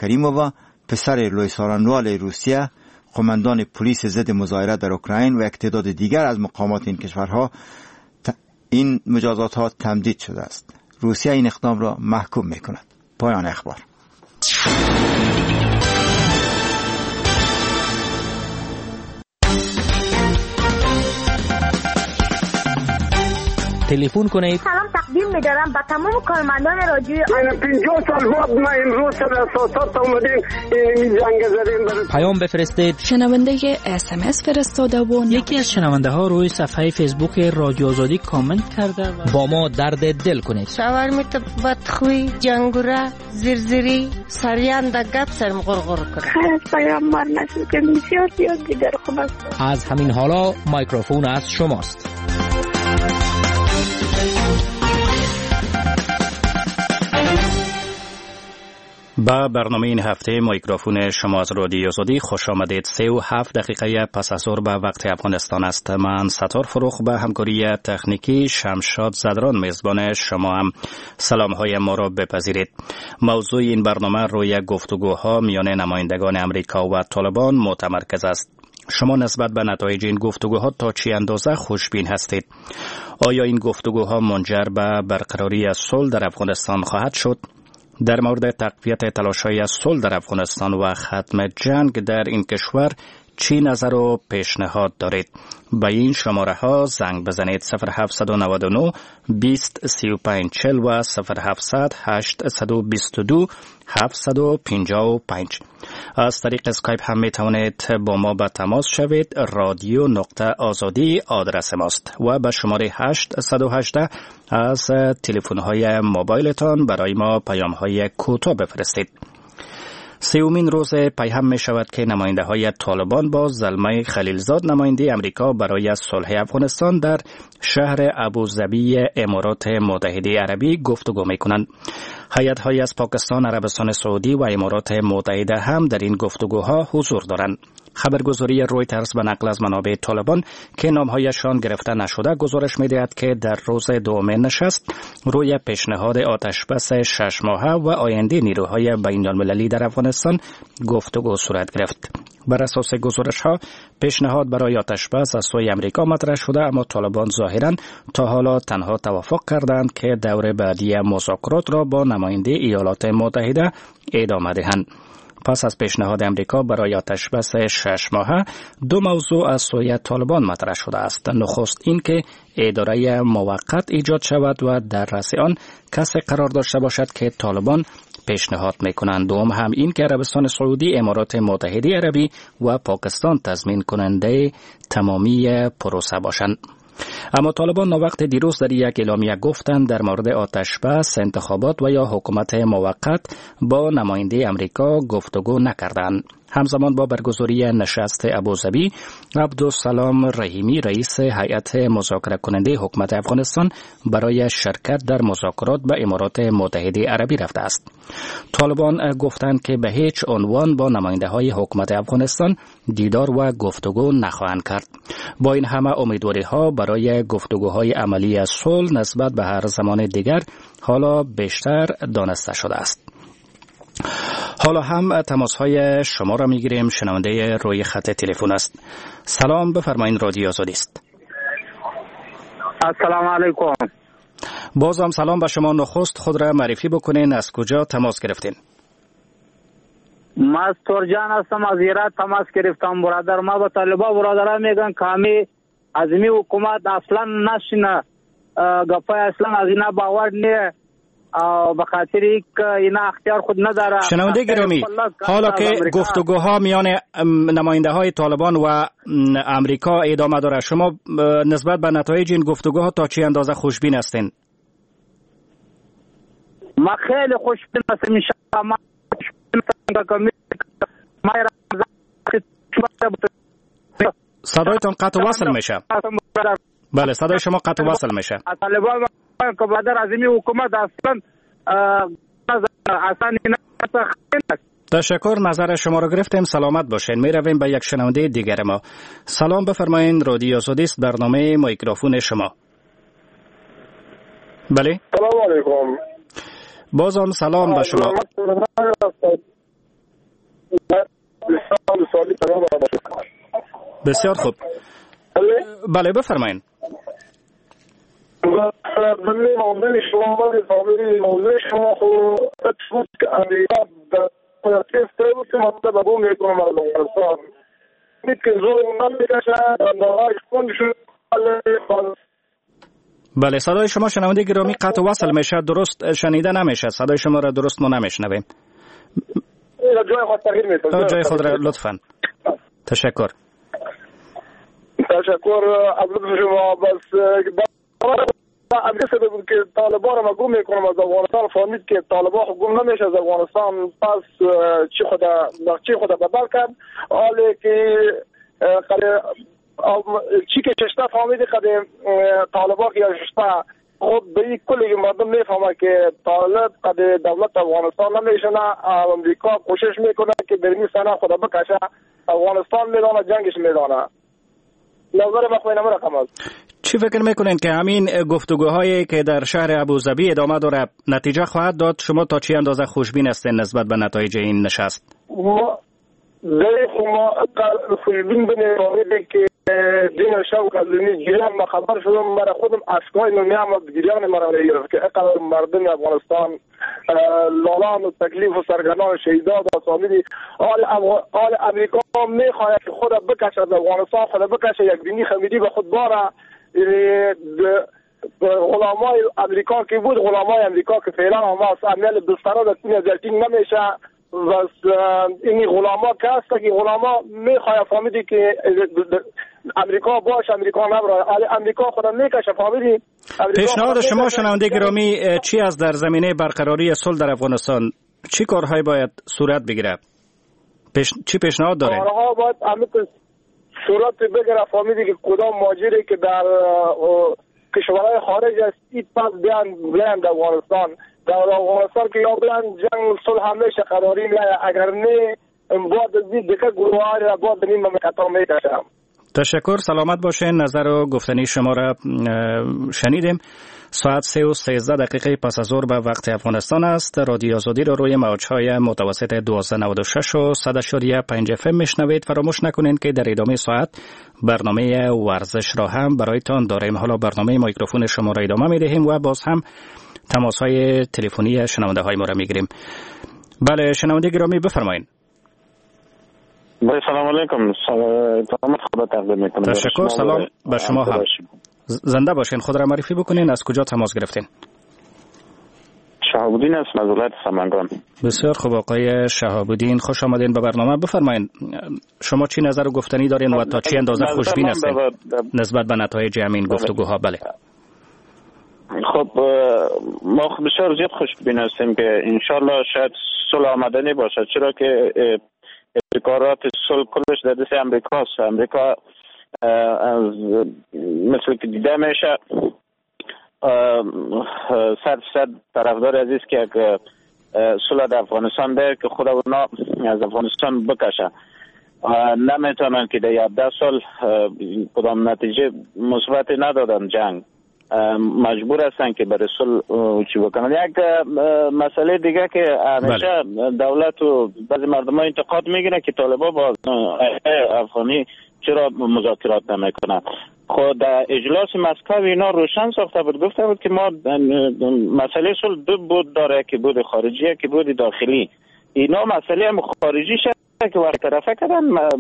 کریمووا پسر لویسارانوال روسیه، قماندان پلیس ضد مظاهره در اوکراین و یک تعداد دیگر از مقامات این کشورها این مجازات ها تمدید شده است. روسیه این اقدام را محکوم می کند. پایان اخبار. تلفن کنید. سلام تقدیم می‌دارم به تمام کارمندان رادیوی 50 سال بعد ما امروز سر اساسات اومدیم این جنگ زدیم. پیام بفرستید. شنونده SMS فرستاده و یکی از شنونده ها روی صفحه فیسبوک رادیو آزادی کامنت کرده با ما درد دل کنید. شاورمیت بدخوی جنگوره زرزری سریان د گپ سرم غرغر کنه. خیر پیام مار نشد که بسیار زیاد دیگر خوب است. از همین حالا میکروفون از شماست. با برنامه این هفته میکروفون شما از رادیو آزادی خوش آمدید. 37 دقیقه پس از ظهر به وقت افغانستان است. من ستار فروخ به همکاری تکنیکی شمشاد زدران میزبان شما هم. سلام های ما را بپذیرید. موضوع این برنامه روی گفتگوها میان نمایندگان امریکا و طالبان متمرکز است. شما نسبت به نتایج این گفتگوها تا چه اندازه خوشبین هستید؟ آیا این گفتگوها منجر به برقراری صلح در افغانستان خواهد شد؟ در مورد تقویت تلاش‌های صلح در افغانستان و ختم جنگ در این کشور چی نظر و پیشنهاد دارید؟ به این شماره ها زنگ بزنید 0799 20 35 40 و 0700 822 755. از طریق اسکایپ هم می توانید با ما به تماس شوید. رادیو.آزادی آدرس ماست و به شماره 818 از تلفن های موبایلتان برای ما پیام های کوتاه بفرستید. سومین روز پیهم می شود که نماینده های طالبان با زلمه خلیلزاد نماینده امریکا برای صلح افغانستان در شهر ابوظبی امارات متحده عربی گفتگو می کنند. هیئت های از پاکستان، عربستان سعودی و امارات متحده هم در این گفتگوها حضور دارند. خبرگزاری رویترز به نقل از منابع طالبان که نامهایشان گرفته نشده گزارش می‌دهد که در روز دومین نشست روی پیشنهاد آتشبس 6 ماهه و آینده نیروهای بین‌المللی در افغانستان گفتگو صورت گرفت. بر اساس گزارش‌ها پیشنهاد برای آتشبس از سوی امریکا مطرح شده، اما طالبان ظاهراً تا حالا تنها توافق کردند که دور بعدی مذاکرات را با نماینده ایالات متحده ادامه دهند. پس از پیشنهاد امریکا برای آتشبس 6 ماهه، دو موضوع از سوی طالبان مطرح شده است. نخست این که اداره موقت ایجاد شود و در رأس آن کسی قرار داشته باشد که طالبان پیشنهاد میکنند. دوم هم این که عربستان سعودی، امارات متحده عربی و پاکستان تضمین کننده تمامی پروسه باشند. اما طالبان وقت دیروز در یک اعلامیه گفتند در مورد آتشبس، انتخابات و یا حکومت موقت با نماینده امریکا گفتگو نکردند. همزمان با برگزاری نشست ابوظبی، عبدالسلام رحیمی رئیس هیئت مذاکره کننده حکومت افغانستان برای شرکت در مذاکرات به امارات متحده عربی رفته است. طالبان گفتند که به هیچ عنوان با نماینده های حکومت افغانستان دیدار و گفتگو نخواهند کرد. با این همه امیدواری ها برای گفتگوهای عملی صلح نسبت به هر زمان دیگر حالا بیشتر دانسته شده است. حالا هم تماس های شما را میگیریم. شنونده روی خط تلفن است. سلام، بفرمایید. رادیو آزادی است. السلام علیکم. بازم سلام به شما. نخست خود را معرفی بکنین، از کجا تماس گرفتین؟ مستور جان هستم، از ایران تماس گرفتم. برادر ما به طالبا برادرها میگن کامی ازمی حکومت اصلا نشینه، گپای اصلا از اینا باور نیه، به خاطر که اینا اختیار خود نداره. شنونده گرامی، حالا که گفتگوها میان نماینده های طالبان و امریکا ادامه داره، شما نسبت به نتایج این گفتگوها تا چه اندازه خوشبین هستین؟ ما خیلی خوشبین هستم. انشاءالله صدایتان قطع وصل میشه. بله، صدای شما قطع وصل میشه. طالبان که بدر ازمی حکومت اصلا تشکر، نظر شما رو گرفتیم. سلامت باشین. می رویم به یک شنونده دیگر ما. سلام، بفرمایین. رادیو آزادی است، برنامه میکروفون شما. بله، سلام علیکم. بازم سلام به شما. بسیار خوب. بله بفرمایید. من موضوع شما موضوع شما خود بود که امریکا در تست که مطلب ابو میکنه مردم افغانستان که زور نمیکشه اندازه کن شد. بله صدای شما شنونده گرامی قطع وصل میشه، درست شنیده نمیشه، صدای شما را درست ما نمیشنویم. جای خود را لطفاً. تشکر. از شما. بس اگه سبب که طالبان را مگو میکنم از افغانستان فهمید که طالبان حکومت نمیشه از افغانستان، پس چی خدا بدل کرد. حالی که چی که چشته فهمیدی قد طالبان که چشته خود به این کلی مردم میفهمه که طالب قد دولت افغانستان نمیشنه. امریکا کوشش میکنه که برمی سنه خدا بکشه، افغانستان میدانه جنگش میدانه. نظر مخوی نمه رقم است. چی فکر میکنین که همین گفتگوهایی که در شهر ابوظبی ادامه داره نتیجه خواهد داد؟ شما تا چی اندازه خوشبین هستین نسبت به نتایج این نشست؟ ما خوشبین بنیم که دین شوق از این گیران ما خبر شدم، برای خودم اشکای نمیامد گیران مرا میگرفت که اقدر مردم افغانستان لالان و تکلیف و سرگردان شهیدات و سامیدی آل امریکا میخواهد که خود بکشه از افغانستان، خود بکشه یک دینی خمیدی به خود باره. غلامای امریکا که بود، غلامای امریکا که فعلا هم هست عمل بستره در تین ازیتین نمیشه. بس اینی غلاما که هست که غلاما میخواه فهمیدی که امریکا باش، امریکا نبرای امریکا خدا میکشه فهمیدی. پیشنهاد شما شنونده گرامی چی است در زمینه برقراری صلح در افغانستان؟ چی کارهایی باید صورت بگیره؟ چی پیشنهاد داره؟ کارها باید صورت بگیره فهمیدی که کدام ماجری که در کشورهای خارج است این پس بیان در افغانستان، در افغانستان که یا بیان جنگ صلح همیشه قراری نه، اگر نه باید از این دیگه گروه‌ها را باید نیم مقطع میکشم. تشکر، سلامت باشین. نظر و گفتنی شما را شنیدیم. ساعت 3:13 پس از ظهر به وقت افغانستان است. رادیو آزادی را روی موج‌های متوسط 1296 و 100.5 FM میشنوید. فراموش نکنید که در ادامه ساعت برنامه ورزش را هم برایتان داریم. حالا برنامه میکروفون شما را ادامه میدهیم و باز هم تماس‌های تلفنی شنونده های ما را میگیریم. بله شنونده گرامی بفرمایید. سلام علیکم. سلام خدا تقدیم میکنم. تشکر، سلام به شما هم. زنده باشین. خود را معرفی بکنین. از کجا تماس گرفتین؟ شهاب‌الدین است از ولایت سمنگان. بسیار خوب آقای شهاب‌الدین، خوش آمدین به برنامه. بفرمایید شما چی نظر و گفتنی دارین و تا چی اندازه خوشبین هستین نسبت به نتایج همین گفتگوها؟ بله خب ما بسیار زیاد خوشبین هستیم که انشالله شاید صلح آمدنی باشه، چرا که ابتکارات صلح کلش در دست امریکاست. امریکا از مثل که دیده میشه 100% طرفدار عزیز که صلح در افغانستان بره که خود اونا از افغانستان بکشه. نمیتونن که در 17 سال کدام نتیجه مثبت ندادن جنگ، مجبور هستن که برای صلح چی بکنن. یک مسئله دیگه که همیشه دولت و بعضی مردم ها انتقاد میگیرن که طالبان با افغانی چرا مذاکرات نمیکنن. خود در اجلاس مسکو اینا روشن ساخته بود، گفته بود که ما مسئله صلح دو بود داره، که بود خارجی که بود داخلی. اینا مسئله هم خارجی شد که برطرفه کردن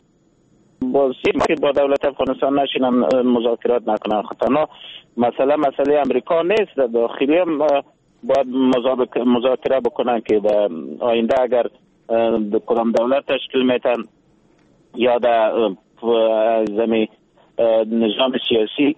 با دولت افغانستان نشینن مذاکرات نکنن. خطرنا مسئله امریکا نیست، داخلی هم باید مذاکره بکنن که در آینده اگر کدام دولت تشکیل میتن یا در زمین نظام سیاسی.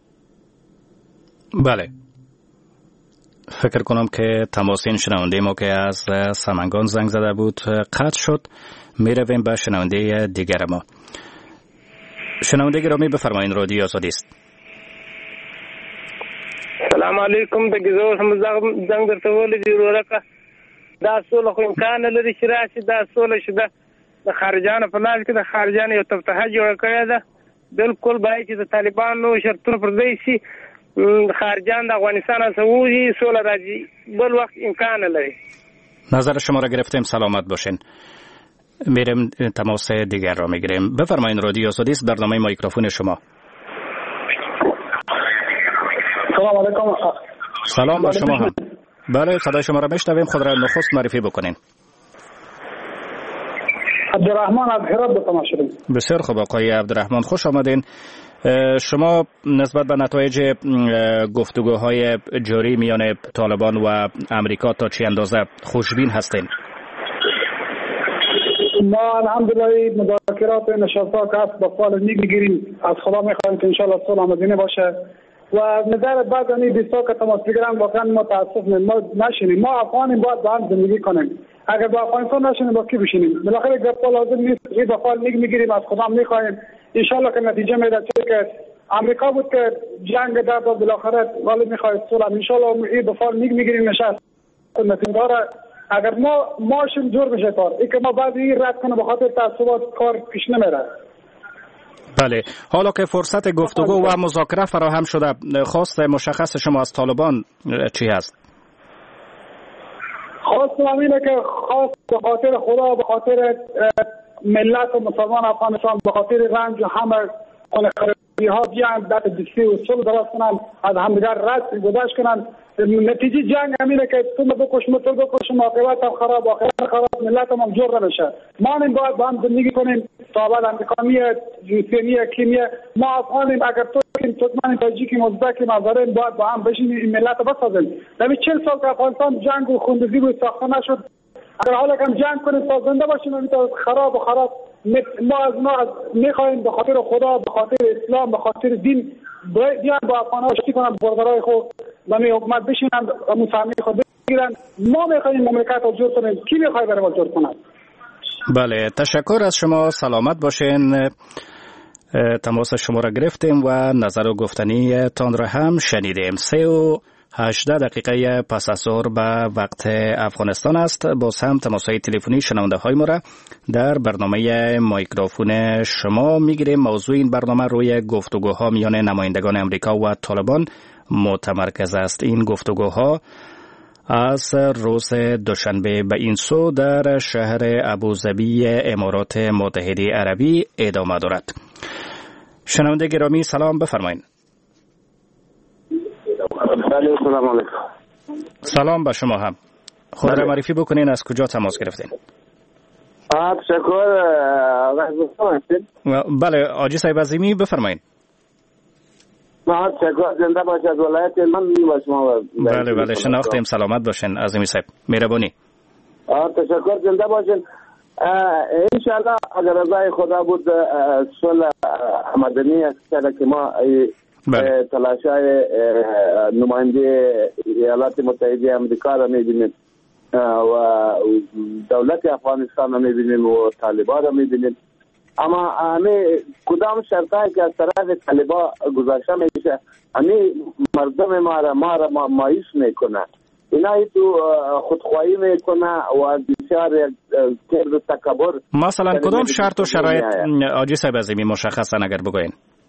بله فکر کنم که تماسین شنونده ما که از سمنگان زنگ زده بود قطع شد. میرویم به شنونده دیگر ما. شنونده گرامی بفرمایید، رادیو آزادی است. سلام علیکم. د گزور هم زنگ درته ولې دی ورکه دا صلح خو امکان لري چې راشي. دا صلح شده د خارجانو په لاس کې د خارجانو یو تفتحه جوړه کړې ده. بالکل باید چې د طالبانو شرطونه پر ځای شي، خارجان د افغانستان څخه وځي، صلح راځي، بل وخت امکان لري. نظر شما را گرفتیم، سلامت باشین. میریم تماس دیگر را میگیریم. بفرمایید، رادیو آزادی است، برنامه میکروفون شما. سلام علیکم. سلام با شما هم. بله، صدای شما را میشنویم. خود را نخست معرفی بکنین. عبدالرحمن از هرات به شما شدیم. بسیار خوب آقای عبدالرحمن، خوش آمدین. شما نسبت به نتایج گفتگوهای جاری میان طالبان و امریکا تا چه اندازه خوشبین هستین؟ ما الحمدلله مذاکرات نشست‌ها که هست با فال میگیریم. از خدا میخوایم که انشالله صلح آمدینه باشه و نظر بعد این بیستا که تماس بگیرن واقعا متاسف ما نشینیم. ما افغانیم باید با هم زندگی کنیم. اگر با افغانستان نشینیم با کی بشینیم؟ بالاخره گپ لازم نیست. این با فال میگیریم، از خدا میخوایم انشالله که نتیجه میده. چه که امریکا بود که جنگ داد و بالاخره ولی میخواد صلح. انشالله این با فال میگیریم نشست نتیجه اگر ماشیم جور بشه کار. این که ما بعد این رد کنه به خاطر تعصبات کار پیش نمیره. بله، حالا که فرصت گفتگو و مذاکره فراهم شده، خواست مشخص شما از طالبان چی هست؟ خواست همینه که خواست به خاطر خدا، به خاطر ملت و مسلمان افغانستان، به خاطر رنج و همه خونخرابی ها بیان دست دستی و صلح درست کنن، از همدیگر رد گذشت کنن. نتیجه جنگ همینه که تو بکش تو بکشم، عاقبت هم خراب، آخرت خراب، ملت هم جور نمیشه. ما باید با هم زندگی کنیم. طالبان امریکاییه، روسیه، کیمیه، ما افغانیم. اگر تو ترکمن، تاجیکی، ازبکی، مازرین باید با هم بشینیم این ملت رو بسازیم. در 40 سال که افغانستان جنگ و خونریزی بود ساخته نشد. اگر حالا کم جنگ کنیم تا زنده باشیم این خراب ما میخوایم به خاطر خدا، به خاطر اسلام، به خاطر دین بیان با افغان‌ها شتی کنن، برادرای خود نمی حکومت بشینن، مساهمه خود بگیرن. ما میخوایم مملکت رو جور کنیم. کی میخواد برای ما جور کنه؟ بله، تشکر از شما. سلامت باشین. تماس شما را گرفتیم و نظر و گفتنی تان را هم شنیدیم. 18 دقیقه پس از ظهر به وقت افغانستان است. باز هم تماس‌های تلفنی شنونده های ما را در برنامه میکروفون شما میگیریم. موضوع این برنامه روی گفتگوها میان نمایندگان امریکا و طالبان متمرکز است. این گفتگوها از روز دوشنبه به این سو در شهر ابوظبی امارات متحده عربی ادامه دارد. شنونده گرامی سلام، بفرمایید. سلام علیکم. سلام به شما هم. خود را معرفی بکنین، از کجا تماس گرفتین؟ تشکر. بله، آجی صاحب عظیمی، بفرمایید. تشکر. زنده باشید. از ولایت من با شما. بله شناختیم. سلامت باشین عظیمی صاحب. مهربانی. تشکر. زنده باشین. انشاءالله اگر رضای خدا بود صلح مدنی است که ما تلاشای نماینده ایالات متحده امریکا را می‌بینیم و دولت افغانستان را می‌بینیم و طالبان را می‌بینیم. اما کدام شرطایی که از طرف طالبان گذاشته میشه مردم ما را مایوس میکنه. اینا تو خودخواهی میکنه و بسیار کرد و تکبر. مثلا کدام شرط و شرایط آجی صاحب عظیمی مشخصا اگر بگوین؟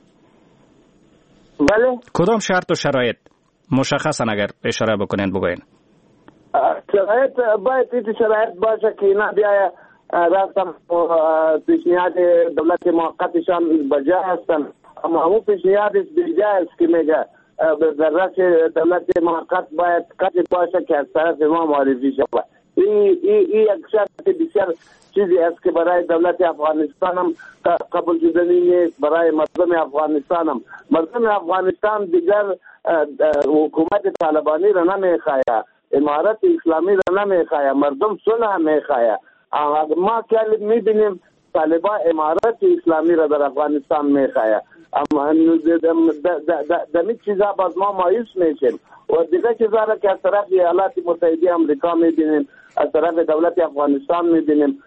بله، کدام شرط و شرایط مشخصا اگر اشاره بکنین بگوین؟ شرایط باید این شرایط باشه که اینا بیایه راستم پیشنهاد دولت موقتشان بجا هستن، اما همون پیشنهاد بجا است که میگه در رأس دولت موقت باید کسی باشه که از طرف ما معرفی شود. این یک شرط بسیار چیزی است که برای دولت افغانستان هم قبول شدنی نیست، برای مردم افغانستان هم. مردم افغانستان دیگر حکومت طالبانی را نمیخواه، امارت اسلامی را نمیخواه، مردم صلح میخواه. ما که میبینیم طالبان امارت اسلامی را در افغانستان میخواه، اما دمی چیزا باز ما مایوس میشیم و دیگر چیزا را که از طرف ایالات متحده امریکا میبینیم، از طرف دولت افغانستان میبینیم.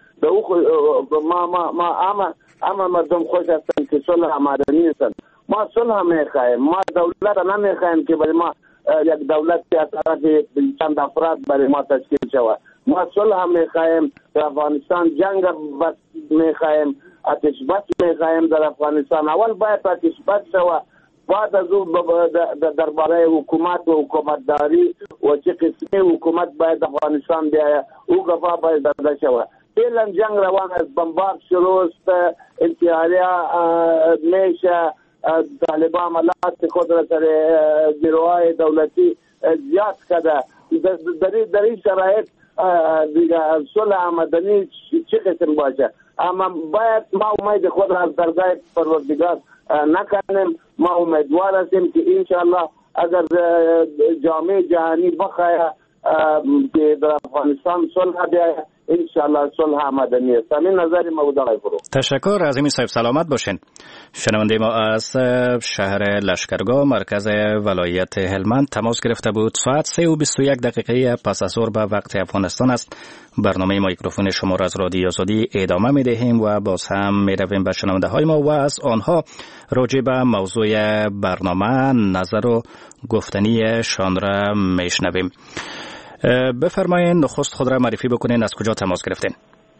ما اما مردم خوش هستن که صلح مدنی هستن. ما صلح میخواهیم، ما دولت را نمیخواهیم که برای ما یک دولت که از طرف چند افراد برای ما تشکیل شود. ما صلح میخواهیم در افغانستان، جنگ بس میخواهیم، آتش بس میخواهیم در افغانستان. اول باید آتش بس شود، بعد از اون درباره حکومت و حکومتداری و چه قسمی حکومت باید افغانستان بیاید او گفا باید داده شود. فعلا جنگ روان است، بمبارد شروع است، انتحاریا میشه، طالبان عملات خود را در گروهای دولتی زیاد کرده. در این شرایط دیگه صلح مدنی چه قسم باشه؟ اما باید ما امید خود را از درگاه پروردگار نکنیم. ما امیدوار هستیم که انشاءالله اگر جامعه جهانی بخواه که در افغانستان صلح بیاید، انشاءالله صلح مدنی است. همین نظر ما بود آقای فروغ. تشکر. عظیم صاحب سلامت باشین. شنونده ما از شهر لشکرگاه مرکز ولایت هلمند تماس گرفته بود. ساعت 3:21 پس از ظهر به وقت افغانستان است. برنامه میکروفون شما را از رادیو آزادی ادامه میدهیم و باز هم میرویم به شنونده های ما و از آنها راجع به موضوع برنامه نظر و گفتنی شان را میشنویم. بفرمایید نخست خود را معرفی بکنین، از کجا تماس گرفتین؟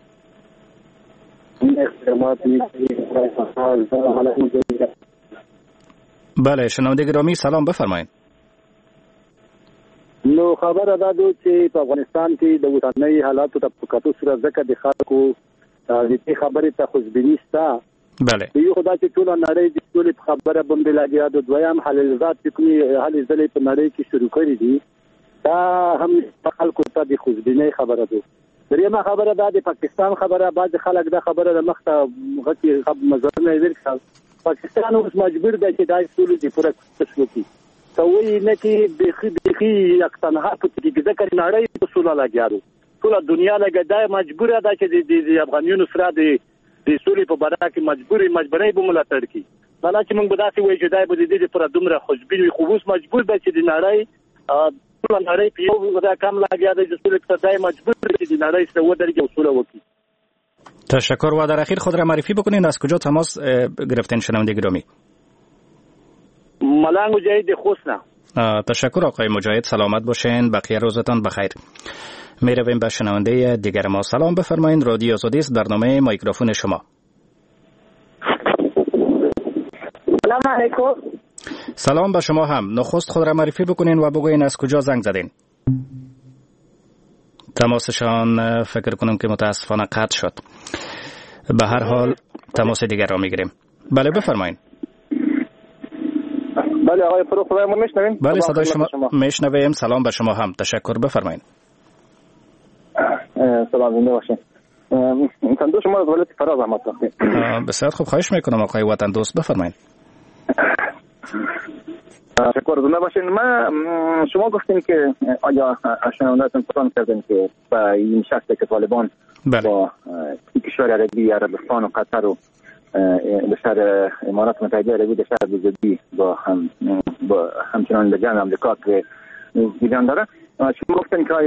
بله شنونده گرامی سلام، بفرمایید. نو خبر دادو چې په افغانستان کې د اوسنۍ حالاتو ته په کتو سره ځکه د خلکو د دې خبرې ته خوشبیني شته. بله یو خدای چې ټول نړۍ د ټول خبره باندې لګیا د دویم حلزات کومي حل ځلې په نړۍ کې شروع کړی دي، دا هم خلکو ته د خوشبینۍ خبره ده. دریمه خبره ده د پاکستان خبره. بعض خلک دا خبره د مخته غټي مزرنه ورکړه. پاکستان اوس مجبور دی چې دا ټول د پوره تشویقي کوي نه کې بخي یک تنها په کې ذکر نړۍ په سوله لګیارو ټول دنیا لګیدا مجبوره ده چې د افغانانو سره د سولې په باره کې مجبورې به ملاتړ کوي. بل چې موږ به داسې وایو چې دا به د دې پر دومره خوشبین وي، خو اوس مجبور دی چې د نړۍ ټول نړۍ په یو ځای کم لګیا دی چې سولې ته دای مجبور دی چې د نړۍ سره ودرېږي او سوله وکړي. تشکر. و در اخیر خود را معرفی بکنین، از کجا تماس گرفتین شنونده گرامی؟ ملنگ مجاهد خوسنا. تشکر آقای مجاهد، سلامت باشین، بقیه روزتان بخیر. می رویم به شنونده دیگر ما. سلام، بفرمایید. رادیو آزادی است، برنامه میکروفون شما. سلام علیکم. سلام به شما هم. نخست خود را معرفی بکنین و بگوین از کجا زنگ زدین. تماسشان فکر کنم که متاسفانه قطع شد. به هر حال تماس دیگر را میگیریم. بله بفرمایید. بله آقای فروغ صدای من میشنوین؟ بله صدای شما میشنویم. سلام به شما هم. تشکر. بفرمایید. سلام زنده باشین. وطن دوست شما از ولایت فراز احمد ساختی. بسیار خوب، خواهش میکنم آقای وطن دوست، بفرمایید. تشکر. زنده باشین. شما گفتین که آیا شنوندهتون پرسان کردین که با این شخصی که طالبان با کشور عربستان و قطر و به شهر امارات متحده عربی در شهر ابوظبی با همچنان لجان امریکا که دیدن داره، شما گفتن که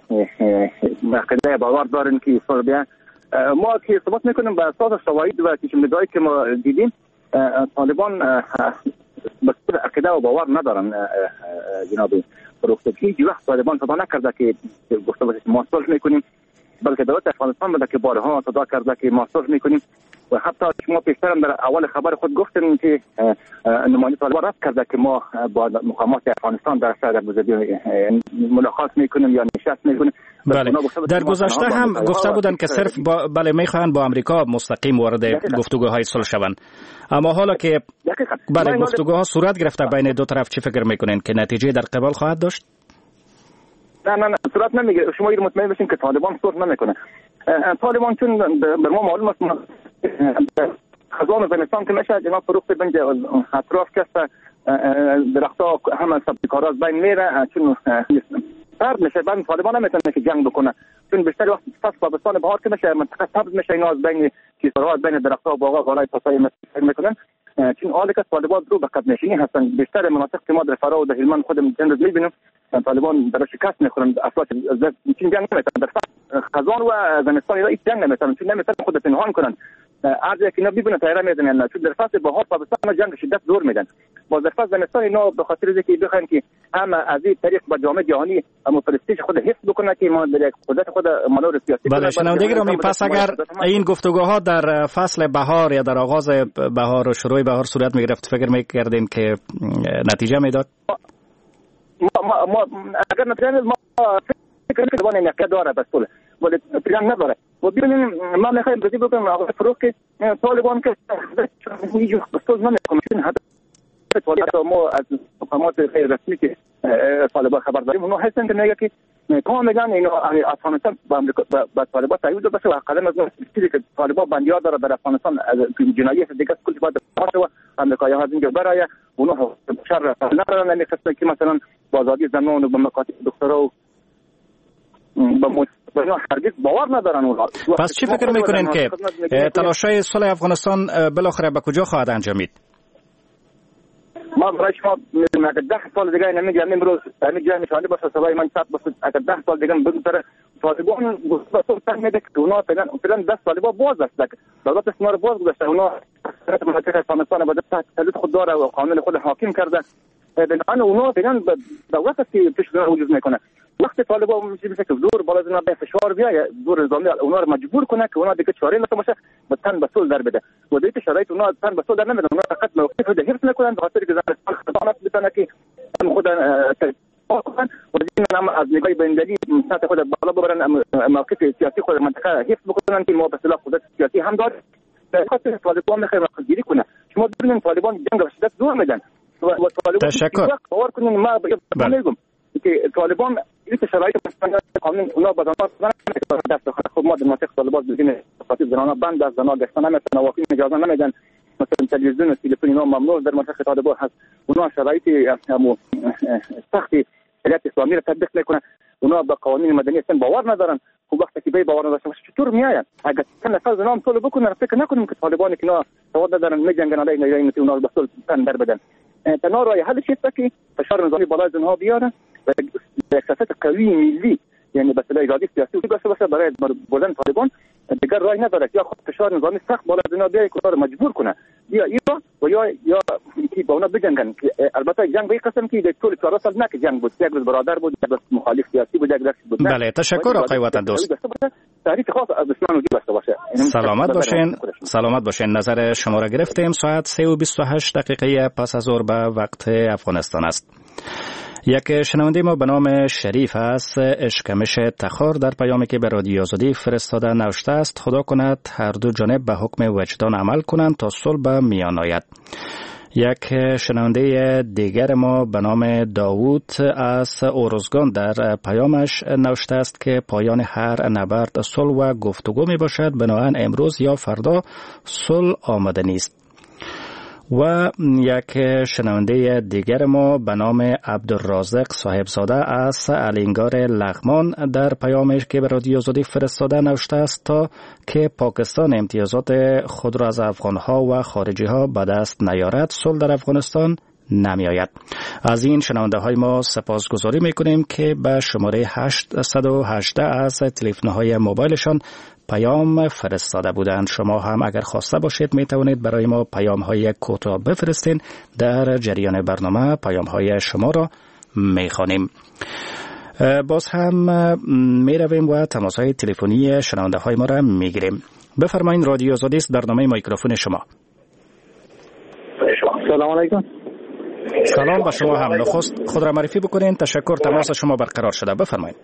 عقیده باور دارن که صلح ما که ثبات میکنیم به اساس شواهد و کشمدهایی که ما دیدیم طالبان به عقیده و باور ندارن. جناب فروخ هیچ وقت طالبان صدا نکرده که گفته باشه ما صلح میکنیم، بلکه دولت افغانستان بوده که بارها صدا کرده که ما صلح میکنیم و حتی شما پیشترم در اول خبر خود گفتن که نماینده طالبان رد کرده که ما با مقامات افغانستان در شهر ابوظبی ملاقات میکنیم یا نشست میکنیم. بله در گذشته هم گفته بودن که صرف بله میخواهند با امریکا مستقیم وارد گفتگوهای صلح شوند، اما حالا که بله گفتگوها صورت گرفته بین دو طرف، چی فکر میکنین که نتیجه در قبال خواهد داشت؟ نه صورت نمیگیره. شما این مطمئن باشین که طالبان صلح نمیکنه. طالبان چون به ما معلوم است خزان زمستان که میشه جناب فروخ بنج اطراف کسته درختها همه سبزیکارا از بین میره، چون سرد میشه. بعد طالبان نمیتونه که جنگ بکنه چون بیشتر وقت فصل تابستان بهار که میشه منطقه سبز میشه، اینا از بین کیسارها از بین درختها و باغا غالای پاسای میکنن. چون حالی که طالبان رو به قد نشینی هستن، بیشتر مناطق که ما در فرا و در هلمند خودم جنگ میبینیم طالبان در شکست میخورن. افراد چون جنگ نمیتونن در خزان و زمستان اینا جنگ نمیتونن، چون نمیتونن خود پنهان کنن. عرضه که اینا ببینن تایره میزنن، چون در فصل بهار تابستان جنگ شدت زور میدن. با در فصل زمستان اینا به خاطر اینکه بخواین که هم از این طریق با جامعه جهانی مفلسطین خود حفظ بکنه که ما در قدرت خود منور سیاسی. بله شنونده گرامی، پس اگر این گفتگوها در فصل بهار یا در آغاز بهار و شروع بهار صورت میگرفت، فکر میکردین که نتیجه میداد؟ ما اگر نتیجه ما فکر کنیم که داره بس طول ولی پلان نداره. و ببینیم ما میخوایم بدی بکنیم آقای فروخ که طالبان که هیچ بسوز نمیکنه، چون طالبان ما از مقامات غیر رسمی که طالبان خبر داریم اونها هستن که میگه که کاملا اینا افغانستان با امریکا با طالبان تایید بشه و قدم از چیزی که طالبان بندیار داره در افغانستان از جنایت دیگه کلی باید باشه و امریکایی‌ها از اینجا برای اونها شر ندارن، نمیخواستن که مثلا با آزادی زنان و با مکاتب دخترها و با هرگز باور ندارن اونها. پس چی فکر میکنین که تلاش‌های صلح افغانستان بالاخره به کجا خواهد انجامید؟ ما برای شما میگم اگر 10 سال دیگه نمیگم امروز نمیگم نشانه باشه سوای من صد باشه، اگر 10 سال دیگه بگذره طالبان گفتن میده که اونا فعلا 10 سال باز است، دولت اسمار باز گذاشته، اونا منطقه افغانستان بعد تسلط خود داره و قانون خود حاکم کرده، بنابراین اونا فعلا دولت که پیش رو وجود میکنه. وقتی طالبان میشه که زور بالا از به فشار بیاید، زور نظامی اونا رو مجبور کنه که اونا دیگه چاره نداشته باشه، به تن به صلح در بده و دیگه شرایط اونا تن به صلح در نمیدن، اونا فقط موقف رو حفظ میکنن به خاطر که خدمات بتونه که خود کنن و دیگه از نگاه بندلی سطح خود بالا ببرن، موقف سیاسی خود منطقه حفظ بکنن که ما به اصطلاح قدرت سیاسی هم داریم. به خاطر طالبان میخوایم خودگیری کنه. شما ببینید طالبان جنگ و شدت زور میدن و طالبان تشکر. باور کنین ما میگم که طالبان این شرایط مثلا قانون اونا بدن دست خود ما در منطقه طالبان بزنه خاطر زنان بند از زنان گشتن مثلا واقعی اجازه نمیدن، مثلا تلویزیون و تلفن اینا ممنوع در منطقه طالبان هست، اونا شرایط سختی شریعت اسلامی را تطبیق میکنن، اونا به قوانین مدنی اصلا باور ندارن. خب وقتی که به باور نداشته باشه چطور میآید؟ اگر چند نفر زنان صلح بکنن فکر نکنیم که طالبان که اینا سواد ندارن میجنگن علیه اینا که اونا به صلح تن در بدن. تنها راه حلش است که فشار نظامی بالای زنها بیاره و احساسات قوی ملی، یعنی به اصطلاح اراده سیاسی وجود داشته باشه برای بردن طالبان. دیگر راه نداره یا خود فشار نظامی سخت بالای زنها بیاره که اونا رو مجبور کنه یا یا که با اونا بجنگن. البته جنگ به قسم که طول 4 سال نه که جنگ بود، یک روز برادر بود، یک روز مخالف سیاسی بود، یک روز بود. بله تشکر آقای وطن دوست. تاریخ خاص از اسمان وجود داشته باشه. سلامت باشین. نظر شما را گرفتیم. ساعت 3:28 پس از ظهر به وقت افغانستان است. یک شنونده ما به نام شریف است. اشکمش تخار در پیامی که به رادیو آزادی فرستاده نوشته است: خدا کند هر دو جانب به حکم وجدان عمل کنند تا صلح به میان آید. یک شنونده دیگر ما به نام داوود از اورزگان در پیامش نوشته است که پایان هر نبرد صلح و گفتگو می باشد، بنابراین امروز یا فردا صلح آماده نیست. و یک شنونده دیگر ما به نام عبدالرازق صاحبزاده از علینگار لغمان در پیامش که به رادیو آزادی فرستاده نوشته است تا که پاکستان امتیازات خود را از افغانها و خارجی ها به دست نیارد صلح در افغانستان نمی آید. از این شنونده های ما سپاسگزاری می کنیم که به شماره 818 از تلفن های موبایلشان پیام فرستاده بودند. شما هم اگر خواسته باشید می توانید برای ما پیام های کوتاه بفرستین. در جریان برنامه پیام های شما را می خوانیم. باز هم می رویم و تماس های تلفنی شنونده های ما را می گیریم. بفرمایید، رادیو آزادی است، برنامه میکروفون شما. سلام علیکم. سلام به شما هم. نخست خود را معرفی بکنین. تشکر، تماس شما برقرار شده. بفرمایید.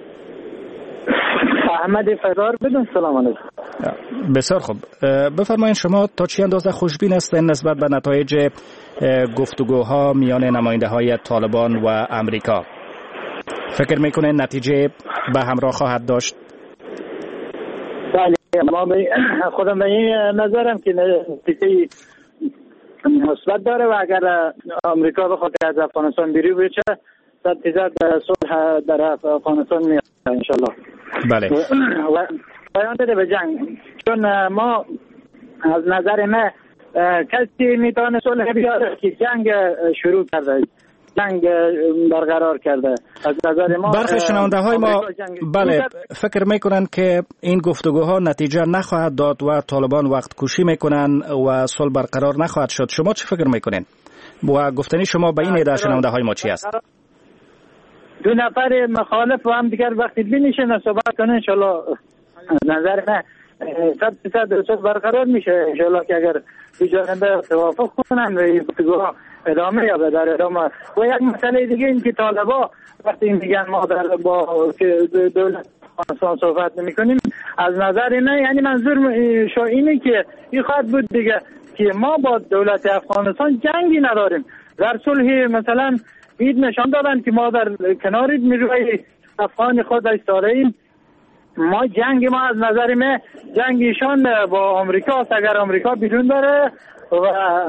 احمد فرار بدون. سلام علیکم. بسیار خوب. بفرمایید شما تا چه اندازه خوشبین هستین نسبت به نتایج گفتگوها میان نماینده های طالبان و امریکا؟ فکر میکنین نتیجه به همراه خواهد داشت؟ بله، ما خودم به این نظرم که نتیجه مثبت داره و اگر امریکا بخواد از افغانستان بیرون بشه 100% صلح در افغانستان میاد ان شاء الله. بله. و پایان بده به جنگ، چون ما از نظر ما کسی میتونه صلح بیاره که جنگ شروع کرده، جنگ برقرار کرده. از نظر ما برخی شنونده های ما بله فکر میکنن که این گفتگوها نتیجه نخواهد داد و طالبان وقت کشی میکنن و صلح برقرار نخواهد شد. شما چی فکر میکنین؟ و گفتنی شما به این ایده شنونده های ما چی است؟ دو نفر مخالف و هم دیگر وقتی بنشینن صحبت کنن ان شاء الله از نظر من 100% صلح برقرار میشه ان شاء الله که اگر بیچاره توافق کنن و گفتگوها ادامه یابه در ادامه. و یک مسئله دیگه این که طالبا وقتی میگن ما با دولت افغانستان صحبت نمی‌کنیم از نظر اینه، یعنی منظور شو اینه که این خواهد بود دیگه که ما با دولت افغانستان جنگی نداریم. در صلح مثلا اید نشان دادن که ما در کنار نیروهای افغان خود ایستاده ایم. ما جنگ ما از نظر من جنگ ایشان با آمریکا است. اگر آمریکا بیرون بره و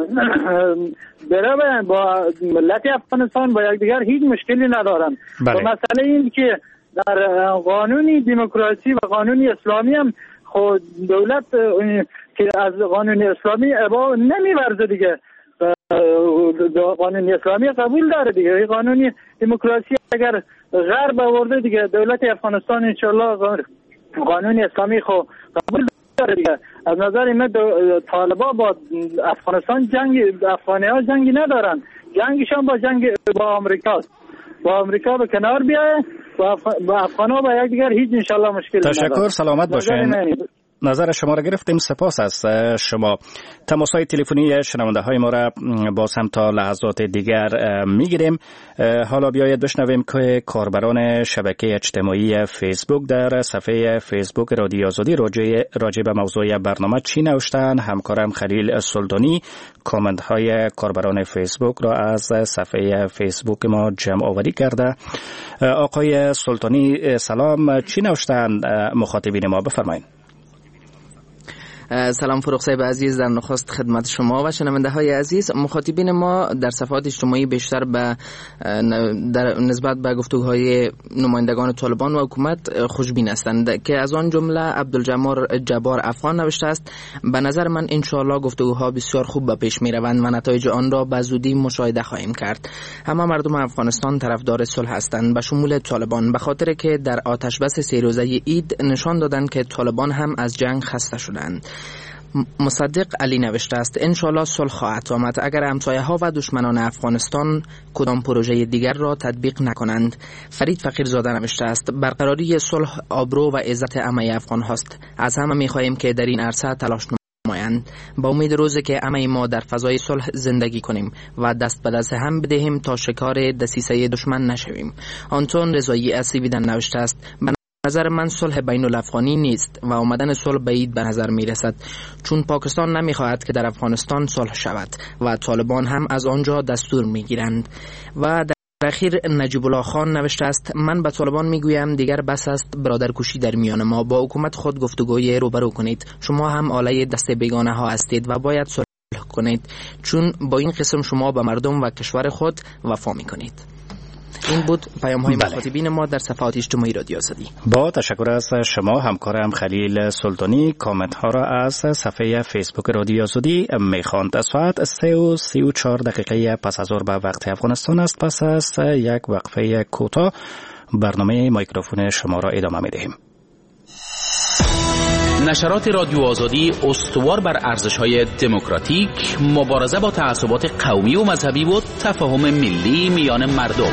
بره با ملت افغانستان با یکدیگر هیچ مشکلی ندارن. مسئله این که در قانونی دموکراسی و قانونی اسلامی هم خود دولت که از قانون اسلامی ابا نمیورزه دیگه، قانون اسلامی قبول داره دیگه. قانون دموکراسی اگر غرب آورده دیگه دولت افغانستان انشالله قانون اسلامی خو قبول داره دیگه. از نظر من طالبا با افغانستان افغانی‌ها جنگی ندارن، جنگشان با آمریکاست. با آمریکا به کنار بیایه با افغان‌ها با یکدیگر هیچ انشالله مشکلی نداره. تشکر، سلامت باشین. نظر شما را گرفتیم، سپاس از شما. تماس‌های تلفنی شنونده های ما را باز هم تا لحظات دیگر میگیریم. حالا بیایید بشنویم که کاربران شبکه اجتماعی فیسبوک در صفحه فیسبوک رادیو آزادی راجع به موضوع برنامه چی نوشتن. همکارم خلیل سلطانی کامنت های کاربران فیسبوک را از صفحه فیسبوک ما جمع آوری کرده. آقای سلطانی سلام، چی نوشتن مخاطبین ما؟ بفرمایید. سلام فروغ صاحب عزیز، در نخست خدمت شما و شنونده های عزیز. مخاطبین ما در صفحات اجتماعی بیشتر در نسبت به گفتگوهای نمایندگان طالبان و حکومت خوشبین هستند که از آن جمله عبدالجبار افغان نوشته است: به نظر من انشاءالله گفتگوها بسیار خوب به پیش می روند و نتایج آن را به زودی مشاهده خواهیم کرد. همه مردم افغانستان طرفدار صلح هستند به شمول طالبان، به خاطر که در آتش بس 3 روزه عید نشان دادند که طالبان هم از جنگ خسته شدند. مصدق علی نوشته است: انشالله صلح خواهد آمد اگر همسایه‌ها و دشمنان افغانستان کدام پروژه دیگر را تطبیق نکنند. فرید فقیرزاده نوشته است: برقراری صلح آبرو و عزت همه افغان هاست. از همه می‌خواهیم که در این عرصه تلاش نمایند. با امید روزی که همه ما در فضای صلح زندگی کنیم و دست به دست هم بدهیم تا شکار دسیسه دشمن نشویم. آنتون رضایی اسیبیدن نوشته است: نظر من صلح بین الافغانی نیست و آمدن صلح بعید به نظر می رسد، چون پاکستان نمی خواهد که در افغانستان صلح شود و طالبان هم از آنجا دستور می گیرند. و در اخیر نجیب الله خان نوشته است: من به طالبان می گویم دیگر بس است برادرکشی در میان ما، با حکومت خود گفتگوی روبرو کنید. شما هم آله دست بیگانه ها هستید و باید صلح کنید، چون با این قسم شما به مردم و کشور خود وفا می کنید. این بود پیام های مخاطبین ما در صفحات اجتماعی رادیو آزادی. با تشکر از شما همکارم خلیل سلطانی کامنت ها را از صفحه فیسبوک رادیو آزادی میخواند. ساعت 3:34 پس از ظهر به وقت افغانستان است. پس از یک وقفه کوتاه برنامه میکروفون شما را ادامه میدهیم. نشرات رادیو آزادی استوار بر ارزش‌های دموکراتیک، مبارزه با تعصبات قومی و مذهبی و تفاهم ملی میان مردم.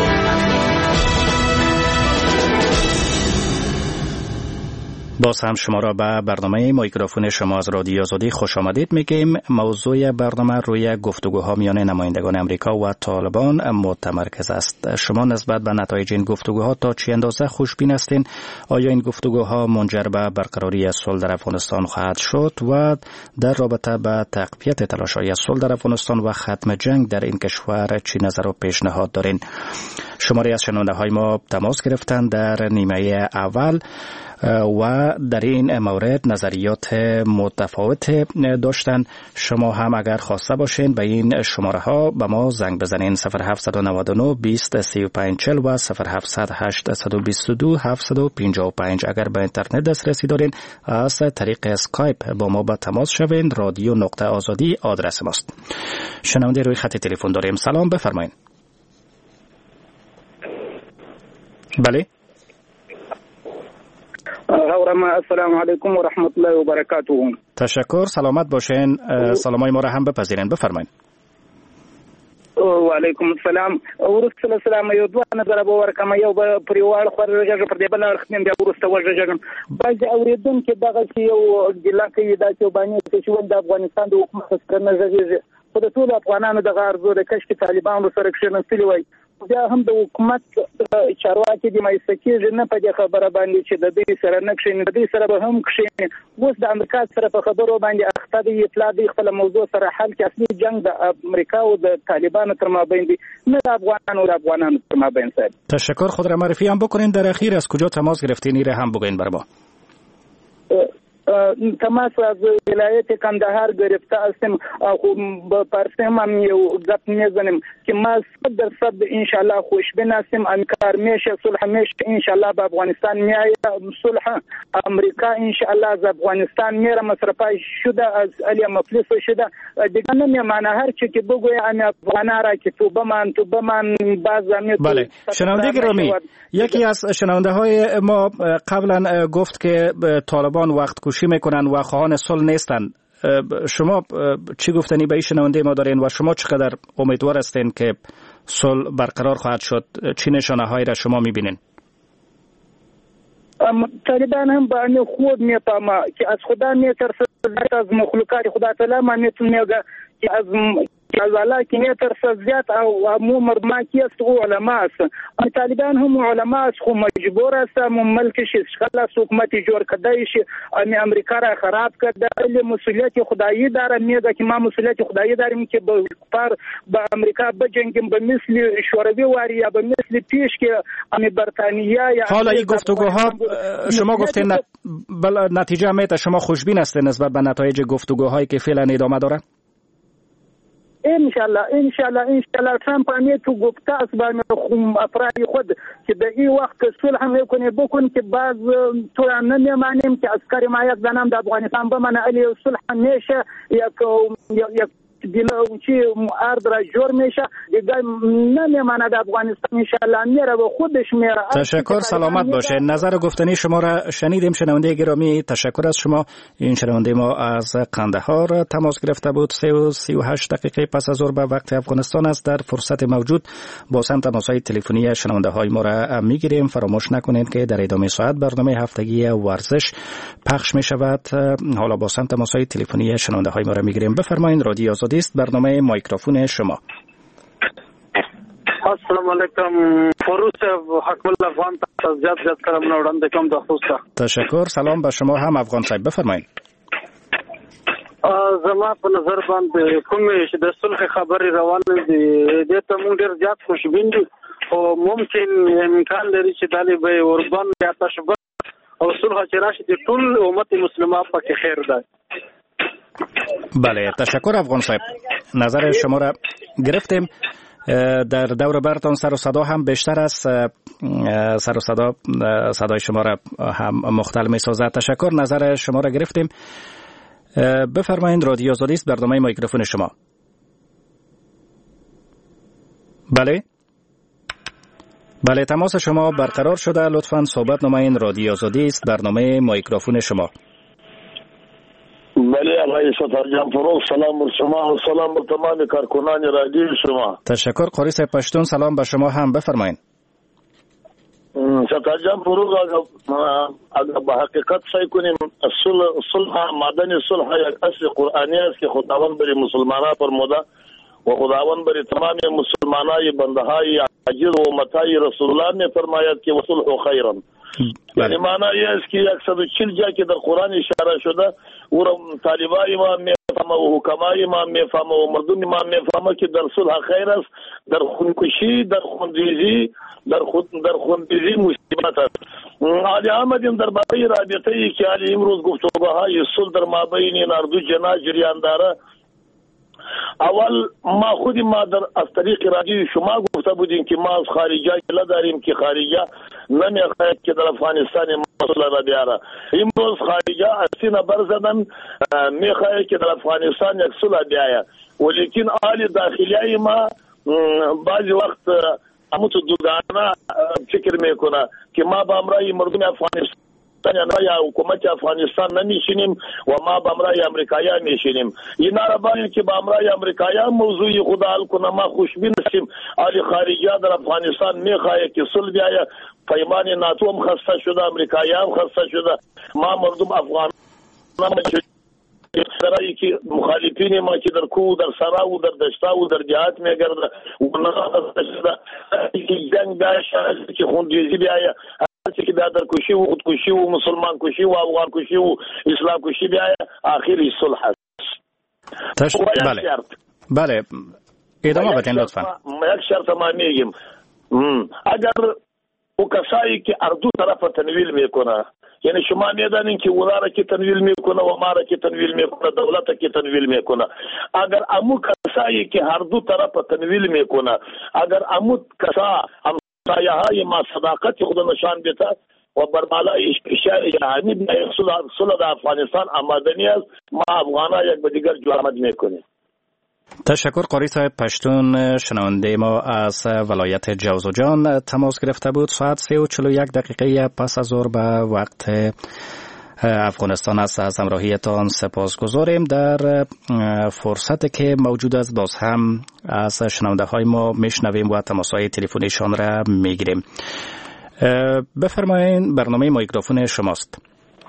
باز هم شما را به برنامه میکروفون شما از رادیو آزادی خوش آمدید میگیم. موضوع برنامه روی گفتگوها میان نمایندگان امریکا و طالبان متمرکز است. شما نسبت به نتایج این گفتگوها تا چه اندازه خوشبین هستین؟ آیا این گفتگوها منجر به برقراری صلح در افغانستان خواهد شد و در رابطه با تقویت تلاش‌های صلح در افغانستان و ختم جنگ در این کشور چه نظر و پیشنهاد دارین؟ شماری از شنونده‌های ما تماس گرفتند در نیمه اول و در این مورد نظریات متفاوت داشتن. شما هم اگر خواسته باشین به این شماره ها به ما زنگ بزنین: 0799 20 35 40 و 0700 822 755. اگر به اینترنت دسترسی دارین از طریق اسکایپ با ما به تماس شوین. رادیو نقطه آزادی آدرس ماست. شنونده روی خط تلفن داریم. سلام، بفرمایید. بله. السلام علیکم و رحمت الله و برکاته. تشکر، سلامت باشین. سلامای ما را هم بپذیرین. بفرمایید. و علیکم السلام. ورسته السلام. یو دوه نظر به ورکم، یو به پریوال خو راځي پر دې بل رخنیم بیا ورسته ورځم. باید اوریدون کې دغه یو ګلا کې دا چې باندې چې ول د افغانستان د حکومت څخه نظریه خو د ټول افغانانو د غارزو د کشف طالبانو سره کښینستلی وای بیا هم د حکومت چارواکي د مایسکیږي نه په دې خبره باندې چې د دې سره نه کښیني، د دې سره به هم کښیني. اوس د امریکا سره په خبرو باندې اخته دی، اطلاع دی خپل موضوع سره حل کې. اصلي جنگ د امریکا او د طالبانو تر مابین دی، نه د افغانانو تر مابین. صاحب تشکر. خود را معرفی هم بکنین. در اخیر از کجا تماس گرفتین را هم بگوین بر ما. تماس از ولایت کندهار گرفته هستیم. پرسیم هم یو گپ میزنیم که ما 100% انشالله خوشبین هستیم. کار میشه، صلح میشه انشالله. به افغانستان میایه صلح. امریکا انشالله از افغانستان میره، مصرفای شده، از علی مفلس شده. دیگه نمیمانه هر چی که بگوی امی افغانا را که تو بمان باز امی. بله شنونده گرامی، یکی از شنونده های ما قبلا گفت که طالبان وقت کشی میکنن و خواهان صلح نیستن. شما چی گفتنی به این شنونده ما دارین و شما چقدر امیدوار هستین که صلح برقرار خواهد شد؟ چی نشانه هایی را شما میبینین؟ طالبان هم به آن خود میفهمه که از خدا میترسه، از مخلوقات خدا تعالی ما میتونه که از الله که میترسه زیاد او مو مردما کی است او علما است. طالبان هم علما است خو مجبور است ملکش اشغال حکومت جوړ کړی شي. امریکا را خراب کړه. مسئولیت خدایی داره، میگه که ما مسئولیت خدایی داریم که با امریکا بجنگیم به مثل شوروی واری یا به مثل پیش که بریتانیا یا. حالا این گفتگوها شما گفتین نتیجه میته شما خوشبین هستین نسبت به نتایج گفتگوهایی که فعلا ادامه داره؟ انشالله ترامپ هم تو گفته است به افراد خود که در این وقت صلح میکنه بکن که بعض تو نمیمانیم که عسکر ما یک دانم در افغانستان بمانه علی صلح میشه یک چی ارد را جور میشه دیگه نمیمانه در افغانستان. انشالله میره و خودش میره. تشکر. سلامت باشه. نظر گفتنی شما را شنیدیم شنونده گرامی. تشکر از شما. این شنونده ما از قندهار تماس گرفته بود. 38 دقیقه پس از ظهر به وقت افغانستان است. در فرصت موجود باز هم تماس‌های تلفنی شنونده های ما را میگیریم. فراموش نکنید که در ادامه ساعت برنامه هفتگی ورزش پخش می شود. حالا باز هم تماس‌های تلفنی شنونده های ما را میگیریم. بفرمایید. رادیو آزادی است. برنامه مایکروفون شما. السلام علیکم. فروز حکم الله افغان زیاد کارم وړاندې کوم د خوسته. تشکر. سلام به شما هم افغان صاحب. بفرمایید. زما په نظر باندې کومې چې د صلح خبرې روانې دي د ته مونږ ډېر زیات خوشبین دي او ممکن امکان لري چې طالب اردن یا تشبه او صلح چې راشي د ټول امت مسلمان پکې خیر ده. بله تشکر افغان صاحب. نظر شما را گرفتیم. در دور برتان سر و صدا هم بیشتر است. سر و صدای شما را هم مختل می سازد. تشکر. نظر شما را گرفتیم. بفرمایید. رادیو آزادی است. برنامه مایکروفون شما. بله تماس شما برقرار شده. لطفاً صحبت نمایید. رادیو آزادی است. برنامه مایکروفون شما. بله آقای ستارجان فروغ سلام بر شما و سلام بر تمام کارکنان رادیو شما. تشکر. قاری صاحب پشتون سلام به شما هم. بفرمایید. ستارجان فروغ اگر به حقیقت سعی کنیم صلح مادن صلح یک اصل قرآنی است که خداوند بر مسلمانان فرموده و خداوند بر تمام مسلمانای بندهای عاجز و امتای رسول الله می فرماید که وصلح خیرا. یعنی معنی است که 140 جا که در قرآن اشاره شده و طالبای ما میفهمه و حکمای ما میفهمه و مردم ما میفهمه که در صلح خیر است، در خونکشی، در خونریزی مصیبت است. علی احمد در باره رابطه ای که علی امروز گفتگوهای صلح در مابین این دو جناح جریان داره، اول ما در از طریق رادیو شما گفته بودیم که ما از خارجه اطلاع داریم که خارجه نمیخواهد که در افغانستان مسئله را بیاره. امروز خارجه سینه برزدن میخواهد که در افغانستان یک صلح بیاید، ولیکن آل داخلی ما بعضی وقت اموت دوگانه فکر میکنه که ما با امرای مردم افغانستان یا حکومت افغانستان نمیشینیم و ما با امرای امریکایی میشینیم. این عربایی که با امرای امریکایی موضوعی خدا حل کنه ما خوشبین هستیم. آل خارجه در افغانستان میخواه که صلح بیاید. پیمان ناتو هم خسته شده، امریکایی هم خسته شده. ما مردم افغان سرایی که مخالفین ما که در کوه در سرا و در دشتا و در جهات میگرده و نه جنگ داشت که خونریزی بیاید که در کشی و خودکشی و مسلمان کشی و افغان کشی و اسلام کشی بیاید آخری صلح است. بله ادامه بدین لطفا. یک شرط ما میگیم اگر او کسایی که اردو طرف تنویل میکنه، یعنی شما میدانین که اونا را که تنویل میکنه و ما را که تنویل میکنه، دولت را که تنویل میکنه، اگر امو کسایی که هر دو طرف تنویل میکنه، اگر امو کسا همسایه های ما صداقت خود نشان بیده و بر بالای اشاره جهانی بیاید صلح افغانستان آمادنی است، ما افغانا یک به دیگر جوامد میکنیم. تشکر. قاری صاحب پشتون شنونده ما از ولایت جوزجان تماس گرفته بود. ساعت 3:41 پس از ظهر به وقت افغانستان است. از همراهیتان سپاسگزاریم. در فرصتی که موجود است باز هم از شنونده های ما میشنویم و تماس های تلفنیشان را میگیریم. بفرمایید، برنامه میکروفون شماست.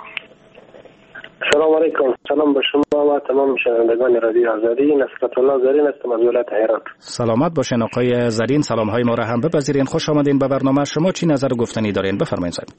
سلام علیکم. سلام به شما و تمام شنوندگان رادیو آزادی. نصرت الله زرین هستم از ولایت هرات. سلامت باشین آقای زرین. سلام های ما را هم بپذیرین. خوش آمدین به برنامه. شما چی نظر گفتنی دارین؟ بفرمایید صاحب.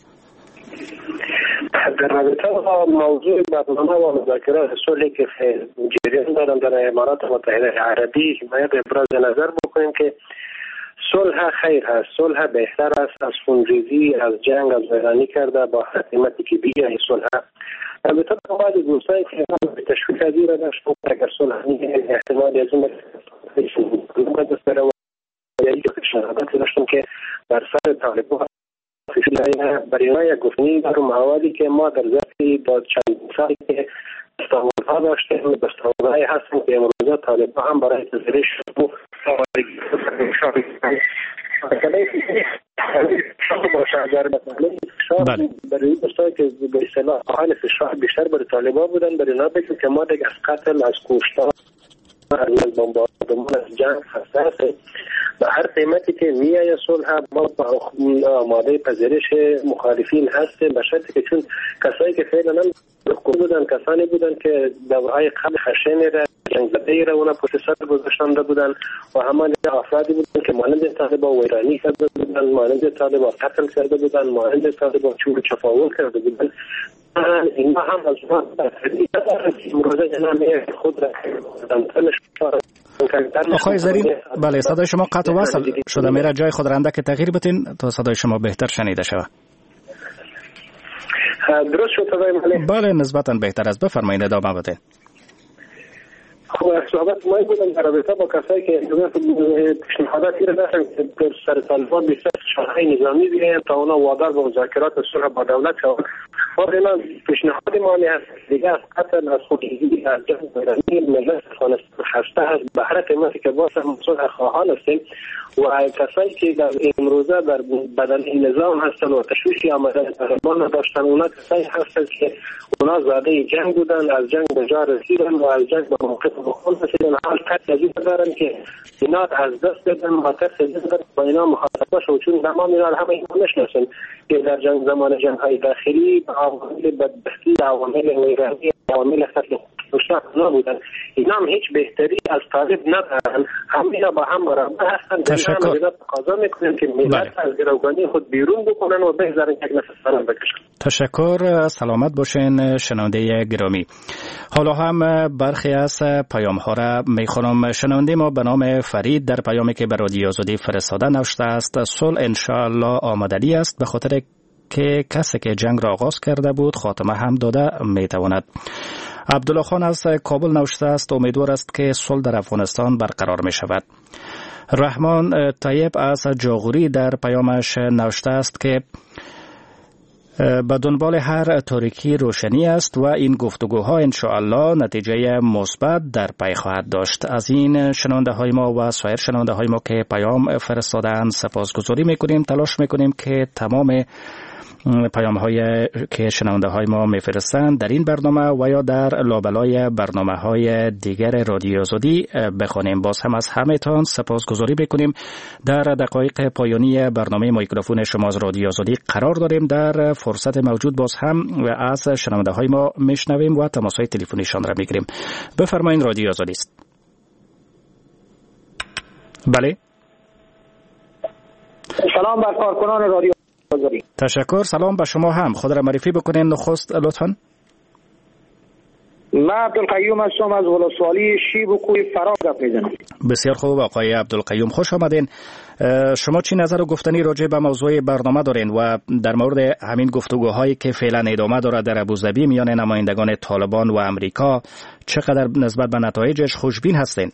در رابطه با موضوع برنامه و مذاکرات صلحی که جریان دارند در امارات متحده عربی باید ابراز نظر بکنیم که صلح خیر است، صلح بهتر است از خونریزی، از جنگ، از ویرانی کرده با هر قیمتی که بیاید صلح. البته بعض دوستانی که تشویق از این را داشتن اگر صلح احتمال از این شهادت داشتم که بر سر طالبان برای گفتنی در موادی که ما در ظرف با چند سالی که دستاوردها داشتیم و دستاوردهایی هستیم که امروزه طالبان هم برای پذیرش و برای دوستایی که به اصطلاح حال فشار بیشتر برای طالبان بودن برای اینا بگیم که ما دیگه از قتل، از کشتار، از بمباردمان، از جنگ حساسه. به هر قیمتی که میایه صلح ما آماده پذیرش مخالفین هستیم، به شرطی که چون کسایی که فعلا بودن کسانی بودن که دورهای قبل خشنی را جنگ زده‌ای را اونا پشت سر گذاشتنده بودن و همان افرادی بودن که مانند طالبان ویرانی کرده بودن، مانند طالبان قتل کرده بودن، مانند طالبان چوب چپاول کرده بودن. اینا هم از ما امروزه جنامه خود را آقای زرین، بله صدای شما قطع و وصل شده، میره جای خود رنده که تغییر بتین تا صدای شما بهتر شنیده شود. درست شد صدای من؟ بله نسبتا بهتر است. بفرمایید ادامه بدین. خب صحبت ما بودم در رابطه با کسایی که پیشنهاداتی را داشتن که در سر طالبان بیشتر شورای نظامی بیاین تا اونا وادار به مذاکرات صلح با دولت شوند. خب اینا پیشنهاد ما هست دیگه از قتل، از خودکشی، از جنگ ویرانی ملت افغانستان خسته است. به هر قیمتی که باز هم صلح خواهان هستیم و کسایی که در امروزه در بدن نظام هستن و تشویشی آمدن طالبان نداشتن، اونا کسایی هستن که اونا زاده جنگ بودن، از جنگ به جا رسیدن و از جنگ به موقف بخون رسیدن. حال قطع از این دارن که اینا از دست بدن و قطع از این دارن با اینا مخاطبه شد، چون تمام اینا همه اینا نشناسن که در زمان جنگ های داخلی عوامل بدبختی، عوامل ویرانی، عوامل قتل خودکشی بودن. اینا هم هیچ بهتری از طالب ندارن، همه با هم برابر هستن. تشکر. تقاضا میکنیم که ملت از گروگانی خود بیرون بکنن و بگذارن یک نفس سلام بکشن. تشکر. سلامت باشین شنونده گرامی. حالا هم برخی از پیام ها را میخوانم. شنونده ما به نام فرید در پیامی که به رادیو آزادی فرستاده نوشته است: صلح انشاءالله آمدنی است، به خاطر که کسی که جنگ را آغاز کرده بود خاتمه هم داده میتواند. عبدالله خان از کابل نوشته است: امیدوار است که صلح در افغانستان برقرار می شود. رحمان طیب از جاغوری در پیامش نوشته است که به دنبال هر تاریکی روشنی است و این گفتگوها انشاءالله نتیجه مثبت در پی خواهد داشت. از این شنونده های ما و سایر شنونده های ما که پیام فرستادن سپاسگزاری میکنیم. تلاش میکنیم که تمام پیام های که شنونده های ما میفرستند در این برنامه و یا در لابلای برنامه های دیگر رادیو آزادی بخوانیم. باز هم از همه‌تان سپاسگزاری بکنیم. در دقایق پایانی برنامه میکروفون شما از رادیو آزادی قرار داریم. در فرصت موجود باز هم از شنونده های ما میشنویم و تماس های تلفنیشان را میگیریم. بفرمایید، رادیو آزادی است. بله. سلام بر کارکنان رادیو آزادی. تشکر. سلام به شما هم. خود را معرفی بکنین نخست لطفاً. من عبدالقیوم هستم از ولسوالی شیب و کوی فرا گپ میزنم. بسیار خوب آقای عبدالقیوم، خوش آمدین. شما چی نظر و گفتنی راجع به موضوع برنامه دارین و در مورد همین گفتگوهایی که فعلا ادامه داره در ابوظبی میان نمایندگان طالبان و امریکا، چقدر نسبت به نتایجش خوشبین هستین؟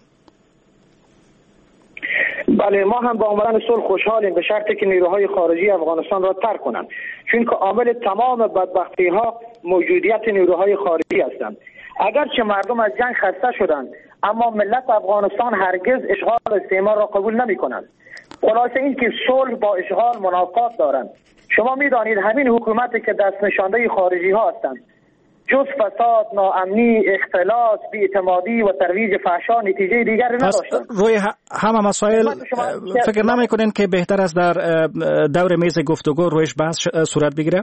بله، ما هم با آمدن صلح خوشحالیم، به شرطی که نیروهای خارجی افغانستان را ترک کنند، چون که عامل تمام بدبختی ها موجودیت نیروهای خارجی هستند. اگرچه مردم از جنگ خسته شدند، اما ملت افغانستان هرگز اشغال و استعمار را قبول نمی کنند. خلاصه این که صلح با اشغال منافات دارند. شما می دانید همین حکومتی که دست نشانده خارجی ها هستند جز فساد، ناامنی، اختلاس، بی‌اعتمادی و ترویج فحشا نتیجه دیگری نداشتند. روی همه مسائل فکر نمی‌کنین که بهتر است در دور میز گفتگو رویش بحث صورت بگیره؟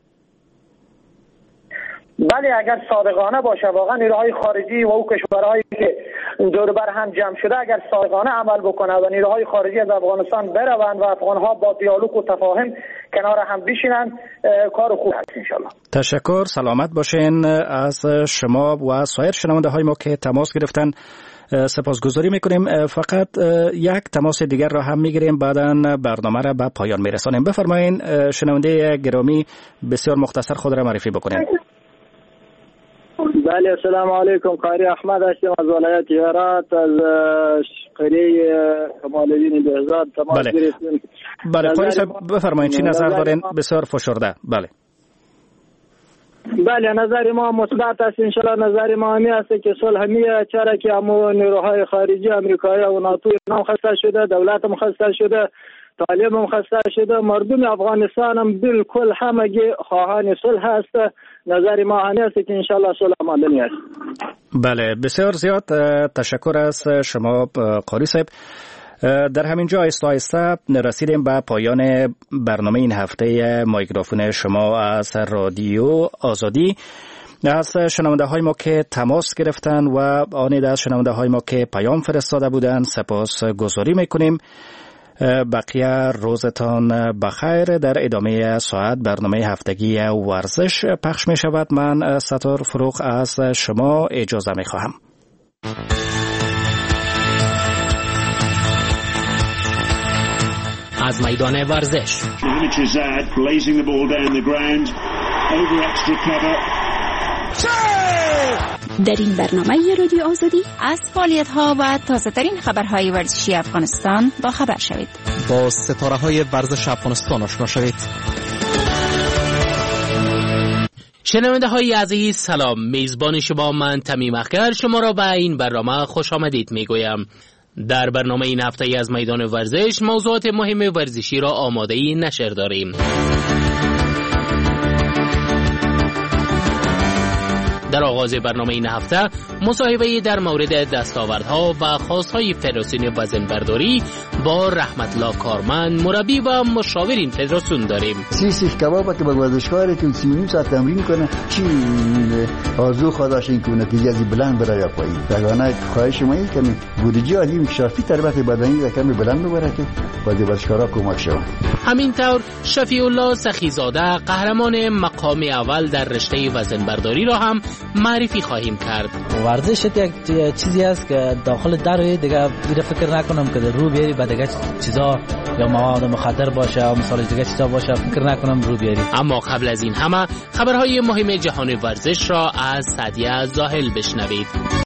بله، اگر صادقانه باشه واقعا نیروهای خارجی و او کشورهایی که دور بر هم جمع شده اگر صادقانه عمل بکنه و نیروهای خارجی از افغانستان بروند و افغانها با دیالوگ و تفاهم کنار هم بشینند، کار خوب است انشالله. تشکر. سلامت باشین. از شما و سایر شنونده های ما که تماس گرفتن سپاسگزاری میکنیم. فقط یک تماس دیگر را هم میگیریم، بعداً برنامه را به پایان میرسانیم. بفرمایین شنونده گرامی، بسیار مختصر خود را معرفی بکنین. بله، السلام علیکم. قاری احمد هستم از ولایت هرات، از قریه کمال الدین بهزاد تماس گرفتیم. بله قاری صاحب بفرمایید چی نظر دارین؟ بسیار فشرده. بله بله، نظر ما مثبت است. انشالله نظر ما همی است که صلح همیه، چرا که امو نیروهای خارجی امریکایی و ناتو هم خسته شده، دولت هم خسته شده، طالب هم خسته شده، مردم افغانستان هم بالکل همگی خواهان صلح است. نظر ما همی است که انشالله صلح ماندنی است. بله بسیار زیاد تشکر از شما قاری صاحب. در همین جا آهسته رسیدیم به پایان برنامه این هفته میکروفون شما از رادیو آزادی. از شنونده های ما که تماس گرفتن و آن از شنونده های ما که پیام فرستاده بودن سپاس گذاری میکنیم. بقیه روزتان بخیر. در ادامه ساعت برنامه هفتگی ورزش پخش می شود. من ستار فروغ از شما اجازه می خواهم. از میدان ورزش در این برنامه رادیو آزادی از فعالیت‌ها و تازه‌ترین خبرهای ورزشی افغانستان با خبر شوید. با ستاره‌های ورزش افغانستان آشنا شوید. شنونده های عزیز سلام، میزبان شما من تمیم اخگر شما را به این برنامه خوش آمدید میگویم. در برنامه این هفته از میدان ورزش موضوعات مهم ورزشی را آماده‌ای نشر داریم. در آغاز برنامه این هفته مصاحبه در مورد دستاوردها و خواستهای فدراسیون وزنبرداری با رحمت الله کارمند، مربی و مشاور این فدراسیون داریم. سیخ کباب که با ورزشکاری که 3.5 ساعت تمرین کنه چی آرزو خودش این که نتیجه از بلند برای پایین. یگانه خواهش ما اینه که بودجه علی انکشافی تربیت بدنی را کمی بلند ببره که با ورزشکارا کمک شود. همینطور شفیع الله سخیزاده قهرمان مقام اول در رشته وزنبرداری را هم معرفی خواهیم کرد. ورزش یک چیزی است که داخل در دیگه فکر نکنم که رو بیاری به دیگه چیزا یا مواد مخدر باشه یا مثلا دیگه چیزا باشه فکر نکنم رو بیاری. اما قبل از این همه خبرهای مهم جهان ورزش را از سعدیه زاهل بشنوید.